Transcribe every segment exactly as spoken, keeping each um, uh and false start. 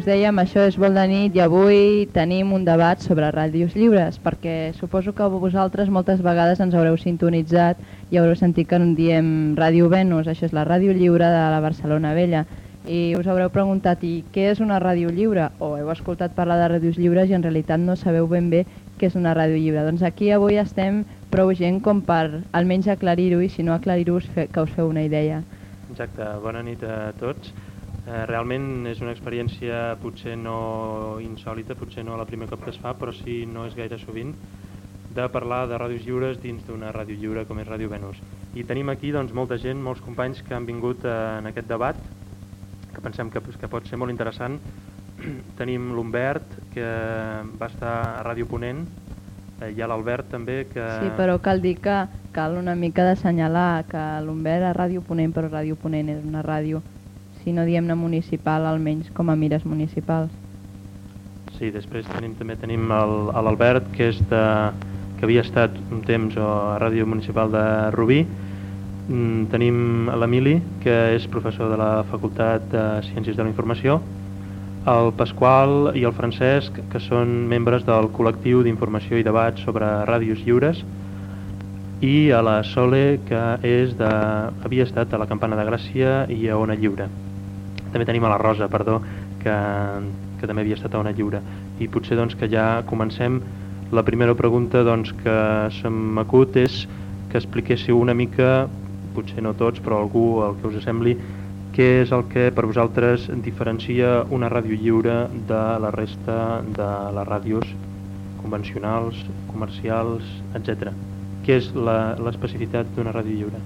us dèiem, això és Vol de nit i avui tenim un debat sobre ràdios lliures, perquè suposo que vosaltres moltes vegades ens haureu sintonitzat i haureu sentit que en diem Ràdio Venus, això és la ràdio lliure de la Barcelona Vella, i us haureu preguntat, i què és una ràdio lliure? O heu escoltat parlar de ràdios lliures i en realitat no sabeu ben bé què és una ràdio lliure. Doncs aquí avui estem prou gent com per almenys aclarir-ho, i si no aclarir-ho que us feu una idea. Exacte, bona nit a tots. Eh, realment és una experiència potser no insòlita, potser no la primer cop que es fa, però sí no és gaire sovint, de parlar de ràdios lliures dins d'una ràdio lliure com és Ràdio Venus. I tenim aquí doncs, molta gent, molts companys que han vingut eh, en aquest debat, que pensem que, que pot ser molt interessant. Tenim l'Humbert, que va estar a Ràdio Ponent, eh, hi ha l'Albert també, que... Sí, però cal dir que cal una mica d'assenyalar que l'Humbert a Ràdio Ponent, però Ràdio Ponent és una ràdio, si no diem-ne municipal, almenys com a mires municipals. Sí, després tenim, també tenim l'Albert, que, és de, que havia estat un temps a Ràdio Municipal de Rubí. Mm, tenim l'Emili, que és professor de la Facultat de Ciències de la Informació, el Pasqual i el Francesc, que són membres del col·lectiu d'informació i debat sobre ràdios lliures, i a la Sole, que és de, havia estat a la Campana de Gràcia i a Ona Lliure. També tenim a la Rosa, perdó, que, que també havia estat a Ona Lliure. I potser doncs, que ja comencem. La primera pregunta doncs, que se m'acut és que expliquéssiu una mica, potser no tots, però algú, el que us sembli, què és el que per vosaltres diferencia una ràdio lliure de la resta de les ràdios convencionals, comercials, etcètera. Què és l'especificitat d'una ràdio lliure?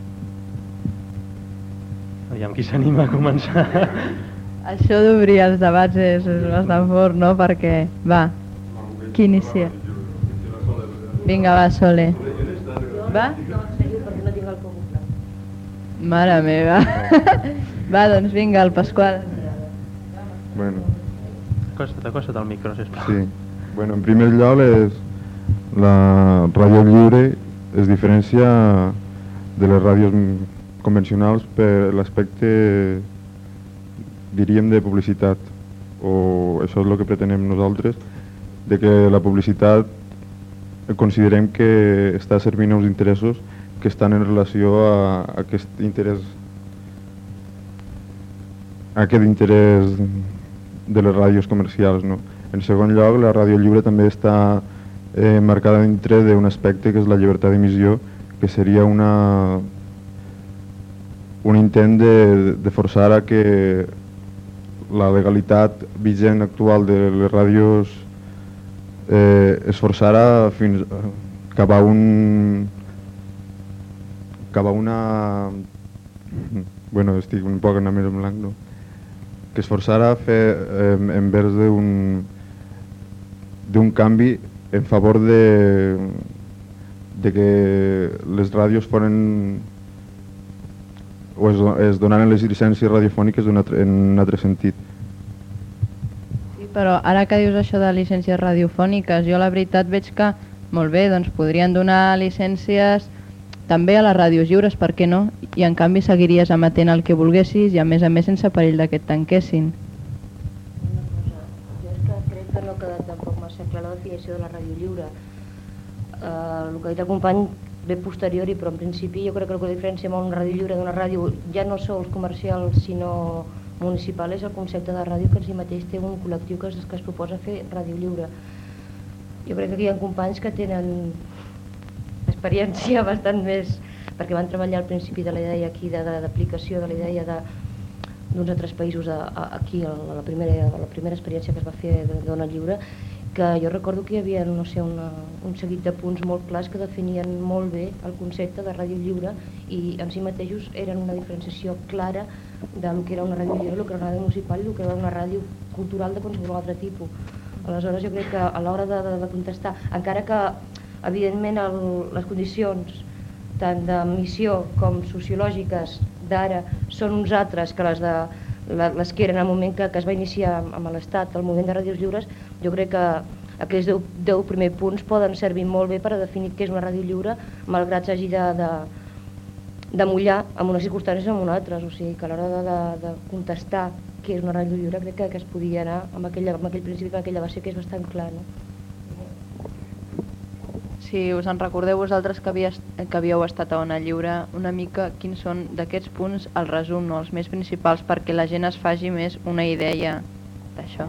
Aviam qui s'anima a començar. Això d'obrir els debats és, és bastant fort, no? Perquè, va, qui inicia? Vinga, va, Sole. Va? No, en sèrio, perquè no tinc el coco. Mare meva. Va, doncs vinga, el Pasqual. Bueno. Acosta't, acosta't al micro, sisplau. Sí. Bueno, en primer lloc, és la ràdio lliure es diferencia de les ràdios convencionals per l'aspecte, diríem, de publicitat, o això és el que pretenem nosaltres, de que la publicitat considerem que està servint uns interessos que estan en relació a aquest interès a aquest interès de les ràdios comercials, no? En segon lloc, la ràdio lliure també està eh, marcada dintre d'un aspecte que és la llibertat d'emissió, que seria una un intent de, de forçar a que la legalitat vigent actual de les ràdios eh, es forçara fins cap a un cap a una bueno, estic un poc més en blanc, no? Que es forçara a fer eh, envers d'un d'un canvi en favor de de que les ràdios foren o es, es donaren les llicències radiofòniques en un altre sentit. Sí, però ara que dius això de llicències radiofòniques, jo la veritat veig que, molt bé, doncs podrien donar llicències també a les ràdios lliures, per què no? I en canvi seguiries emetent el que volguessis i a més a més sense perill de que et tanquessin. Una cosa, jo és que crec que no ha quedat tampoc massa clara la definició de la ràdio lliure. Uh, el que ha dit el company ve posteriori, però en principi jo crec que el que diferencia amb una ràdio lliure d'una ràdio ja no sols comercial sinó municipal és el concepte de ràdio, que en si mateix té un col·lectiu que es, que es proposa fer ràdio lliure. Jo crec que aquí hi ha companys que tenen experiència bastant més, perquè van treballar al principi de la idea aquí d'aplicació de, de, de la idea d'uns altres països a, a, aquí a la, primera, a la primera experiència que es va fer de Dona Lliure, que jo recordo que hi havia no sé, una, un seguit de punts molt clars que definien molt bé el concepte de ràdio lliure i en si mateixos eren una diferenciació clara del que era una ràdio lliure, el que era una ràdio municipal i el que era una ràdio cultural de qualsevol altre tipus. Aleshores jo crec que a l'hora de, de, de contestar, encara que evidentment el, les condicions tant d'emissió com sociològiques d'ara són uns altres que les de les que eren al moment que, que es va iniciar amb l'Estat, el moviment de ràdios lliures, jo crec que aquells deu, deu primers punts poden servir molt bé per a definir què és una ràdio lliure, malgrat s'hagi de, de, de mullar amb unes circumstàncies o amb unes altres. O sigui que a l'hora de, de, de contestar què és una ràdio lliure, crec que, que es podia anar amb, aquella, amb aquell principi, amb aquella base que és bastant clar, no? Si us en recordeu vosaltres que, havia, que havíeu estat a Ona Lliure, una mica quins són d'aquests punts el resum, no, els més principals, perquè la gent es faci més una idea d'això.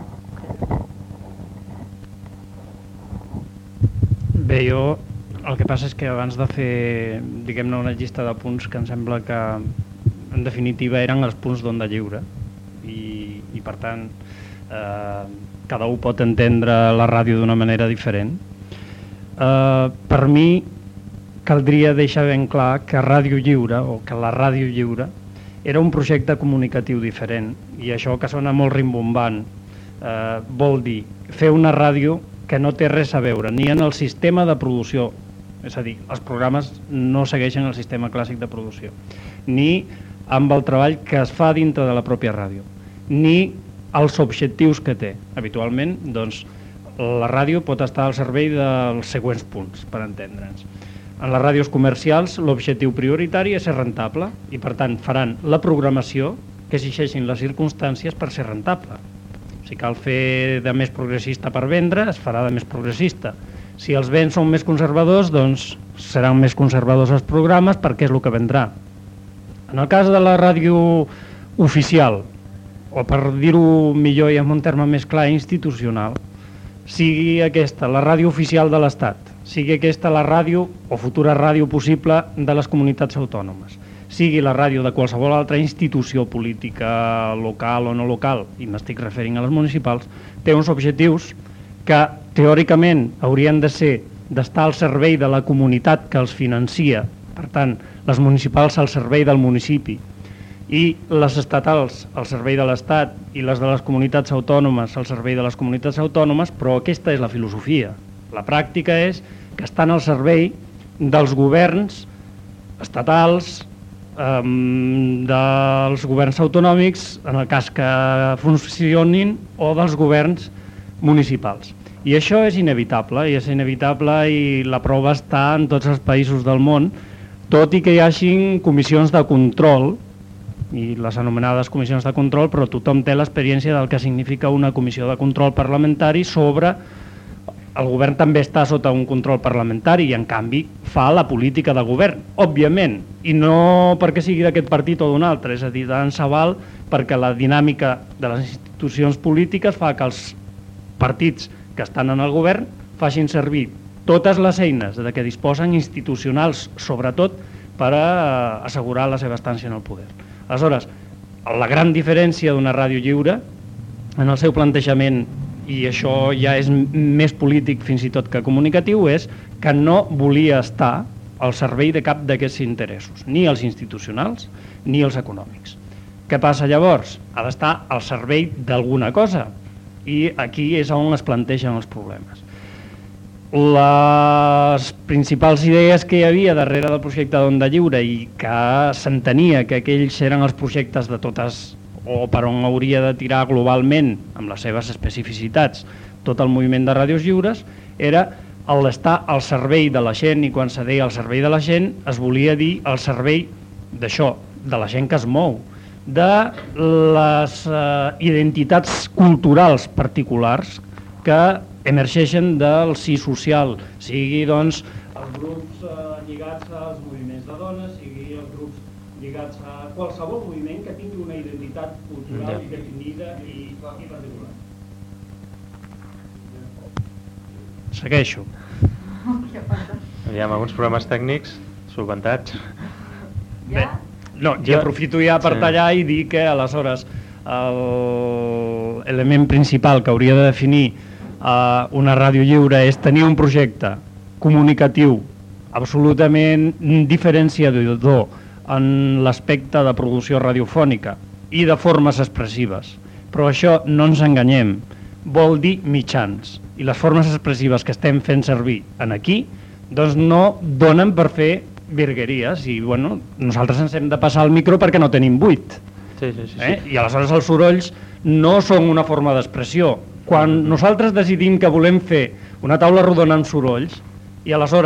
Bé, jo el que passa és que abans de fer, diguem-ne, una llista de punts que em sembla que en definitiva eren els punts d'Onda Lliure i, i per tant eh, cada un pot entendre la ràdio d'una manera diferent. Eh, per mi caldria deixar ben clar que Ràdio Lliure o que la Ràdio Lliure era un projecte comunicatiu diferent i això que sona molt rimbombant eh, vol dir fer una ràdio que no té res a veure ni en el sistema de producció, és a dir, els programes no segueixen el sistema clàssic de producció, ni amb el treball que es fa dintre de la pròpia ràdio, ni els objectius que té. Habitualment, doncs, la ràdio pot estar al servei dels següents punts, per entendre'ns. En les ràdios comercials, l'objectiu prioritari és ser rentable i, per tant, faran la programació que exigeixin les circumstàncies per ser rentable. Si cal fer de més progressista per vendre, es farà de més progressista. Si els béns són més conservadors, doncs seran més conservadors els programes perquè és el que vendrà. En el cas de la ràdio oficial, o per dir-ho millor i en un terme més clar, institucional, sigui aquesta la ràdio oficial de l'Estat, sigui aquesta la ràdio o futura ràdio possible de les comunitats autònomes, sigui la ràdio de qualsevol altra institució política local o no local, i m'estic referint a les municipals, té uns objectius que teòricament haurien de ser d'estar al servei de la comunitat que els financia, per tant, les municipals al servei del municipi i les estatals al servei de l'Estat i les de les comunitats autònomes al servei de les comunitats autònomes, però aquesta és la filosofia. La pràctica és que estan al servei dels governs estatals, eh, dels governs autonòmics, en el cas que funcionin, o dels governs municipals. I això és inevitable, i és inevitable i la prova està en tots els països del món, tot i que hi hagin comissions de control, i les anomenades comissions de control, però tothom té l'experiència del que significa una comissió de control parlamentari sobre... El govern també està sota un control parlamentari i, en canvi, fa la política de govern, òbviament, i no perquè sigui d'aquest partit o d'un altre, és a dir, tant se val perquè la dinàmica de les institucions polítiques fa que els partits que estan en el govern facin servir totes les eines de què disposen institucionals, sobretot, per a assegurar la seva estància en el poder. Aleshores, la gran diferència d'una ràdio lliure en el seu plantejament, i això ja és més polític fins i tot que comunicatiu, és que no volia estar al servei de cap d'aquests interessos, ni els institucionals ni els econòmics. Què passa llavors? Ha d'estar al servei d'alguna cosa, i aquí és on es plantegen els problemes. Les principals idees que hi havia darrere del projecte d'Onda Lliure i que s'entenia que aquells eren els projectes de totes, o per on hauria de tirar globalment, amb les seves especificitats, tot el moviment de ràdios lliures, era el d'estar al servei de la gent, i quan se deia al servei de la gent es volia dir al servei d'això, de la gent que es mou, de les eh, identitats culturals particulars que emergeixen del si social, sigui doncs els grups eh, lligats als moviments de dones, sigui els grups lligats a qualsevol moviment que tingui una identitat cultural i definida i, i particular. Segueixo. Aviam, alguns programes tècnics solventats. Bé, no, jo aprofito ja per tallar i dir que aleshores l'element principal que hauria de definir uh, una ràdio lliure és tenir un projecte comunicatiu absolutament diferenciador en l'aspecte de producció radiofònica i de formes expressives. Però això, no ens enganyem, vol dir mitjans. I les formes expressives que estem fent servir en aquí doncs no donen per fer virgueries i bueno, nosaltres ens hem de passar el micro perquè no tenim buit. Sí, sí, sí, eh? I aleshores els sorolls no són una forma d'expressió. Quan nosaltres decidim que volem fer una taula rodona amb sorolls i aleshores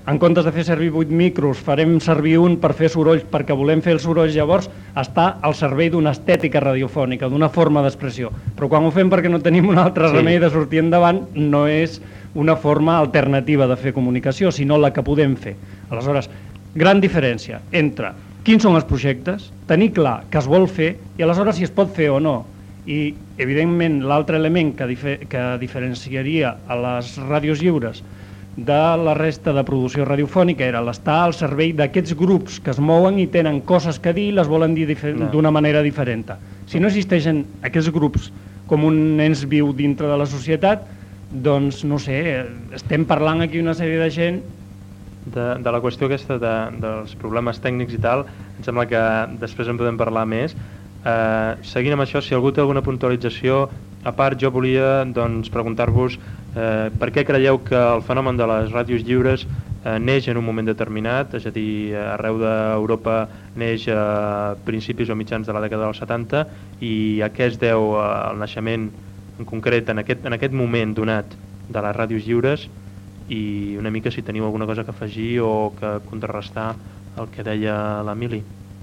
en comptes de fer servir vuit micros, farem servir un per fer sorolls, perquè volem fer els sorolls, llavors està al servei d'una estètica radiofònica, d'una forma d'expressió. Però quan ho fem perquè no tenim un altre sí. remei de sortir endavant, no és una forma alternativa de fer comunicació, sinó la que podem fer. Aleshores, gran diferència entre quins són els projectes, tenir clar que es vol fer i aleshores si es pot fer o no. I, evidentment, l'altre element que, difer que diferenciaria a les ràdios lliures de la resta de producció radiofònica era l'estar al servei d'aquests grups que es mouen i tenen coses que dir i les volen dir d'una manera diferent. Si no existeixen aquests grups com un ens viu dintre de la societat, doncs, no sé, estem parlant aquí una sèrie de gent De, de la qüestió aquesta de, dels problemes tècnics i tal, em sembla que després en podem parlar més. Eh, seguint amb això, si algú té alguna puntualització, a part jo volia doncs, preguntar-vos eh, per què creieu que el fenomen de les ràdios lliures eh, neix en un moment determinat, és a dir, arreu d'Europa neix a principis o mitjans de la dècada dels setanta, i a què es deu el naixement en concret en aquest, en aquest moment donat de les ràdios lliures, i una mica si teniu alguna cosa que afegir o que contrarrestar el que deia l'Emili.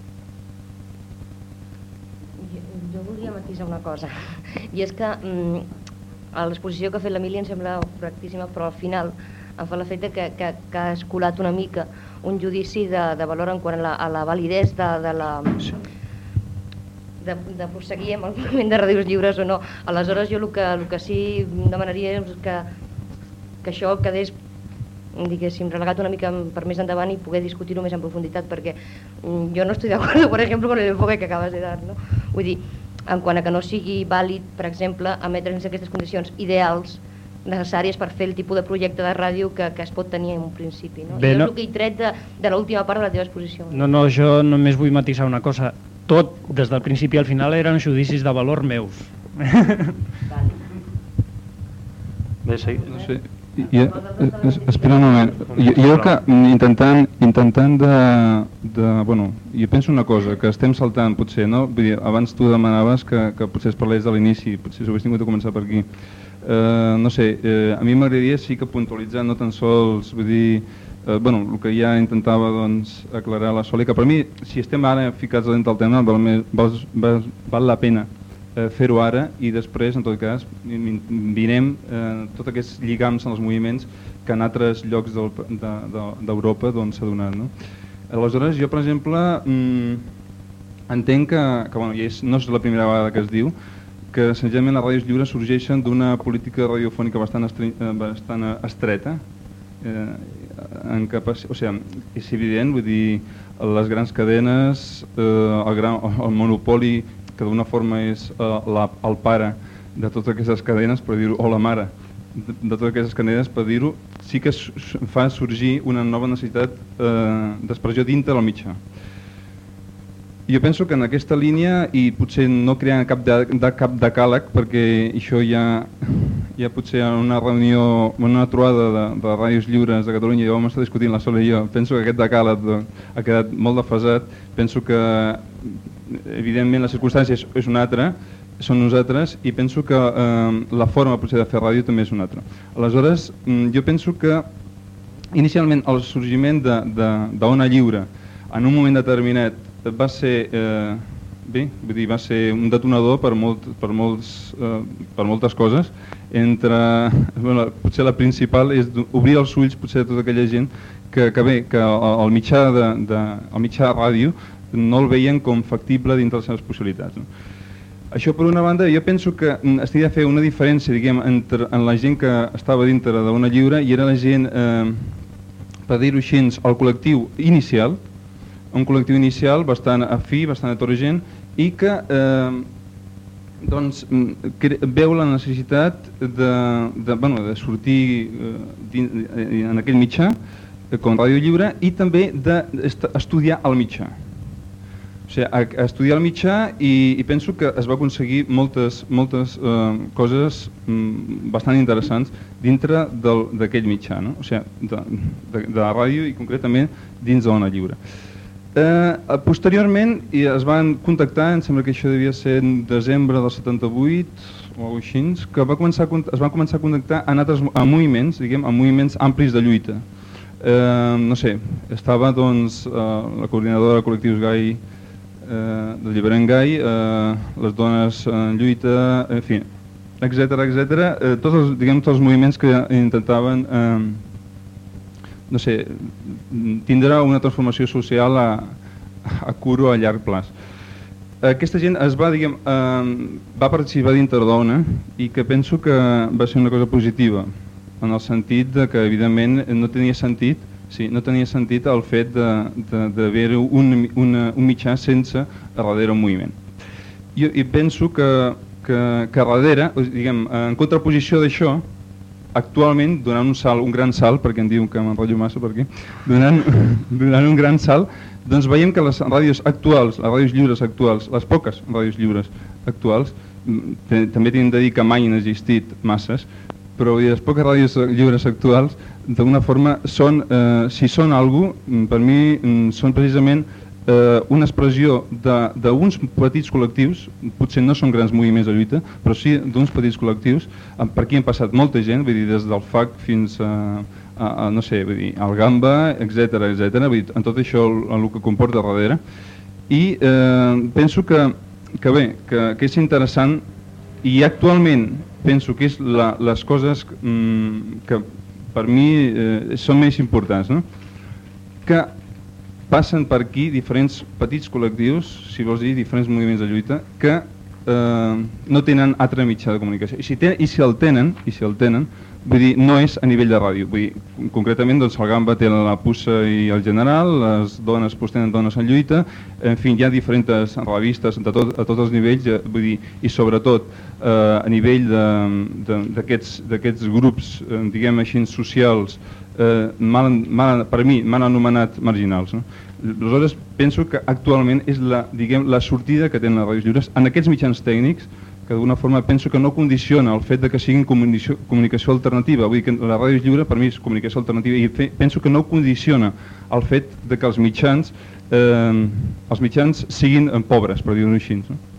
Jo, jo volia matisar una cosa, i és que mm, l'exposició que ha fet l'Emili em sembla correctíssima, però al final em fa l'efecte que, que, que ha escolat una mica un judici de, de valor en quant a la, a la validesa de, de la... De, de prosseguir amb el moviment de ràdios lliures o no. Aleshores jo el que, el que sí demanaria és que que això quedés, diguéssim, relegat una mica per més endavant i poder discutir-ho més en profunditat, perquè jo no estic d'acord, per exemple, amb l'enfoque que acabes de dar, no? Vull dir, en quant a que no sigui vàlid, per exemple, emetre'ns aquestes condicions ideals necessàries per fer el tipus de projecte de ràdio que, que es pot tenir en un principi, no? Bé, I no... és el que he tret de, de l'última part de la teva exposició. No, no, jo només vull matisar una cosa. Tot, des del principi al final, eren judicis de valor meus. Vale. Bé, sí. No sé. I, espera un moment, jo, jo que intentant, intentant de, de, bueno, jo penso una cosa, que estem saltant potser, no? Vull dir, abans tu demanaves que, que potser es parlés de l'inici, potser s'ho hagués tingut de començar per aquí. Uh, no sé, uh, a mi m'agradaria sí que puntualitzar no tan sols, vull dir, uh, bueno, el que ja intentava doncs, aclarar la Sòlia, que per mi, si estem ara ficats dins del tema, val, val, val, val la pena fer-ho ara i després, en tot cas, mirem eh, tots aquests lligams en els moviments que en altres llocs d'Europa de, de, doncs, s'ha donat. No? Aleshores, jo, per exemple, mmm, entenc que, que bueno, és, no és la primera vegada que es diu, que senzillament les ràdios lliures sorgeixen d'una política radiofònica bastant, estri, bastant estreta, eh, en capaci... o sigui, és evident, vull dir, les grans cadenes, eh, el, gran, el monopoli que d'una forma és uh, la, el pare de totes aquestes cadenes, per dir-ho, o la mare de, de totes aquestes cadenes, per dir-ho, sí que fa sorgir una nova necessitat uh, d'expressió dintre del mitjà. Jo penso que en aquesta línia, i potser no creant cap, de, de, cap decàleg, perquè això ja, ja potser en una reunió, en una trobada de, de ràdios lliures de Catalunya, ja vam estar discutint la Sola i jo, penso que aquest decàleg ha quedat molt defasat, penso que evidentment les circumstàncies és una altra, són nosaltres, i penso que eh, la forma potser de fer ràdio també és una altra. Aleshores, jo penso que inicialment el sorgiment d'Ona Lliure en un moment determinat va ser, eh, bé, vull dir, va ser un detonador per, molt, per, molts, eh, per moltes coses. Entre, bueno, potser la principal és obrir els ulls potser a tota aquella gent que, que bé, que el mitjà de, de, el mitjà ràdio no el veien com factible dintre les seves possibilitats. No? Això per una banda, jo penso que es tenia de fer una diferència, diguem, entre en la gent que estava dintre d'Ona Lliure i era la gent, eh, per dir-ho així, el col·lectiu inicial, un col·lectiu inicial bastant afí, bastant heterogent, i que eh, doncs, veu la necessitat de, de, bueno, de sortir eh, din, en aquell mitjà, eh, com Ràdio Lliure, i també d'estudiar el mitjà. O sigui, a, a estudiar el mitjà i, i penso que es va aconseguir moltes, moltes eh, coses mm, bastant interessants dintre d'aquell mitjà, no? O sigui, de, de, de la ràdio i concretament dins d'Ona Lliure. Eh, posteriorment es van contactar, em sembla que això devia ser en desembre del setanta-vuit o així, que va començar a, es van començar a contactar en altres a moviments, diguem, a moviments amplis de lluita. eh, no sé, estava doncs eh, la coordinadora de col·lectius gai eh, del Lliberem Gai, eh, les dones en lluita, en fi, etcètera, etcètera, eh, tots els, diguem, tots els moviments que intentaven eh, no sé, tindrà una transformació social a, a curt o a llarg plaç. Aquesta gent es va, diguem, eh, va participar dintre d'Ona i que penso que va ser una cosa positiva, en el sentit de que evidentment no tenia sentit, sí, no tenia sentit el fet d'haver un, una, un mitjà sense darrere un moviment. Jo i penso que, que, que darrere, diguem, en contraposició d'això, actualment, donant un salt, un gran salt, perquè em diuen que m'enrotllo massa per aquí, donant, donant un gran salt, doncs veiem que les ràdios actuals, les ràdios lliures actuals, les poques ràdios lliures actuals, també tinc de dir que mai han existit masses, però les poques ràdios lliures actuals, d'alguna forma, són, eh, si són alguna cosa, per mi són precisament eh, una expressió d'uns petits col·lectius, potser no són grans moviments de lluita, però sí d'uns petits col·lectius, per aquí han passat molta gent, vull dir, des del F A C fins a, a, a no sé, vull dir, al Gamba, etcètera, etcètera, vull dir, en tot això el, el que comporta darrere. I eh, penso que, que bé, que, que és interessant i actualment penso que és la, les coses mm, que per mi eh, són més importants, no? Que passen per aquí diferents petits col·lectius, si vols dir, diferents moviments de lluita, que eh, no tenen altre mitjà de comunicació. I si, ten, i si el tenen, i si el tenen, vull dir, no és a nivell de ràdio. Vull dir, concretament, doncs, el Gamba té la Pussa i el General, les dones pues, tenen Dones en Lluita, en fi, hi ha diferents revistes a, tot, a tots els nivells, vull dir, i sobretot eh, a nivell d'aquests grups, eh, diguem així, socials, eh, mal, mal, per mi m'han anomenat marginals. No? Aleshores, penso que actualment és la, diguem, la sortida que tenen les ràdios lliures en aquests mitjans tècnics, que d'alguna forma penso que no condiciona el fet de que siguin comunicació, comunicació alternativa. Vull dir que la ràdio lliure per mi és comunicació alternativa i fe, penso que no condiciona el fet de que els mitjans, eh, els mitjans siguin pobres, per dir-ho així. No?